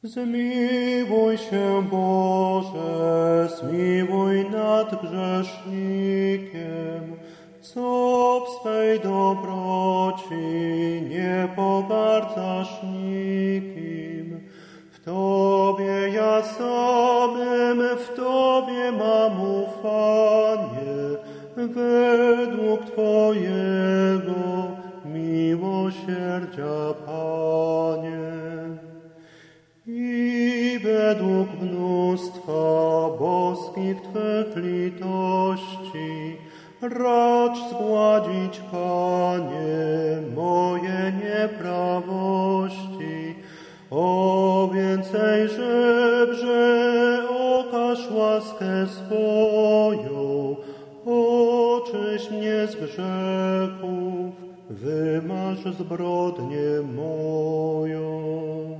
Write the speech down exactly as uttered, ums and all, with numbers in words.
Zmiłuj się, Boże, zmiłuj nad grzesznikiem, co w swej dobroci nie pogardzasz nikim. W Tobie ja samym, w Tobie mam ufanie, według Twojego miłosierdzia, Panie. I według mnóstwa boskich Twych litości racz zgładzić, Panie, moje nieprawości. O więcej żebrze okaż łaskę swoją, oczyść mnie z grzechów, wymaż zbrodnię moją.